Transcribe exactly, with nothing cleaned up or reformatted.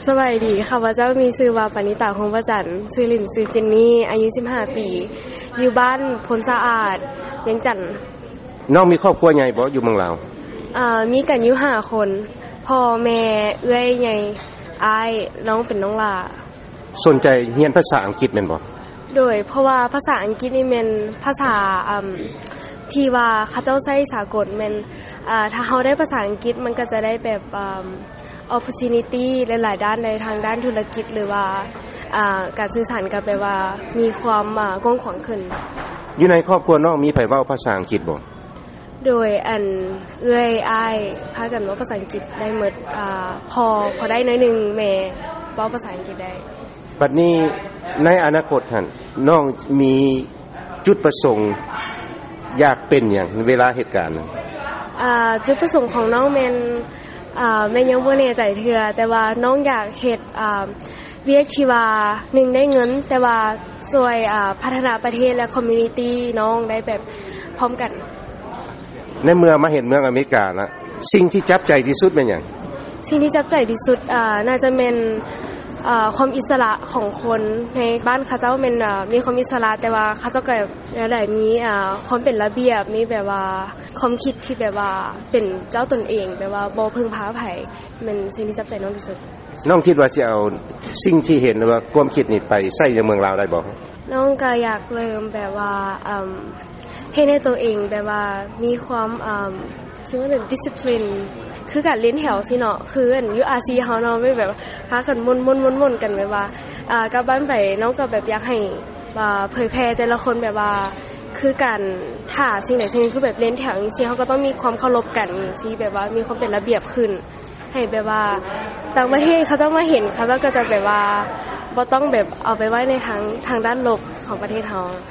สวัสดีค่ะว่าเจ้ามีชื่อว่าปณิตาคงประจันทร์ชื่อหลินชื่อจินนี่อายุสิบห้าปีอยู่บ้านพลสะอาดเวียงจันทน์น้องมีครอบครัวใหญ่บ่อยู่เมืองลาวอ่ามีกันอยู่ห้าคนพ่อแม่เอื้อยใหญ่อ้ายน้องเป็นน้องหลาสนใจเรียนภาษาอังกฤษแม่นบ่โดยเพราะว่าภาษาอังกฤษนี่แม่นภาษาอ่าที่ว่าเขาเจ้าใช้สากลแม่นอ่าถ้าเฮาได้ภาษาอังกฤษมันก็จะได้แบบอ่าopportunity หลายๆด้านในทางด้านธุรกิจหรือว่าอ่าการสื่อสารก็แปลว่ามีความอ่ากว้างขวางขึ้นอยู่ในครอบครัวน้องมีไผเว้าภาษาอังกฤษบ่โดยอันเอื้อยอ้ายพากันเว้าภาษาอังกฤษได้หมดอ่าพอพอได้น้อยนึงแม่เว้าภาษาอังกฤษได้บัดนี้ในอนาคตหั่นน้องมีจุดประสงค์อยากเป็นหยังเวลาเหตุการณ์นั้นอ่าจุดประสงค์ของน้องแม่นอ่าแม่ยังบ่แน่ใจเทื่อแต่ว่าน้องอยากเฮ็ดอ่าเวียกที่ว่าหนึ่งได้เงินแต่ว่าช่วยอ่าพัฒนาประเทศและคอมมิวนิตีน้องได้แบบพร้อมกันในเมื่อมาเห็นเมืองอเมริกาแล้วสิ่งที่จับใจที่สุดเป็นหยังสิ่งที่จับใจที่สุดอ่าน่าจะเป็นอ่าความอิสระของคนในบ้านเขาเจ้าแม่นอ่ามีความอิสระแต่ว่าเขาเจ้าก็ได้มีอ่าความเป็นระเบียบมีแบบว่าความคิดที่แบบว่าเป็นเจ้าตนเองแบบว่าบ่พึ่งพาไผมันสิ่งที่จับใจน้องที่สุดน้องคิดว่าสิเอาสิ่งที่เห็นว่าความคิดนี้ไปใช้ในเมืองลาวได้บ่น้องก็อยากเริ่มแบบว่าอ่าเฮ็ดให้ตัวเองแบบว่ามีความอ่าคือว่าดิสซิปลินคือการเรียนแถวสิเนาะคืออันอยู่ อาร์ ซี เฮาเนาะไม่แบบพากันม่นๆๆๆกันแบบว่าอ่ากลับบ้านไปน้องก็แบบอยากให้ว่าเผยแพร่แต่ละคนแบบว่าคือการถ้าสิ่งไหนสิ่งนึงคือแบบเรียนแถวจังซี่เฮาก็ต้องมีความเคารพกันจังซี่แบบว่ามีความเป็นระเบียบขึ้นให้แบบว่าต่างประเทศเขาจะมาเห็นเขาก็จะแบบว่าบ่ต้องแบบเอาไปไว้ในทางทางด้านลบของประเทศเฮา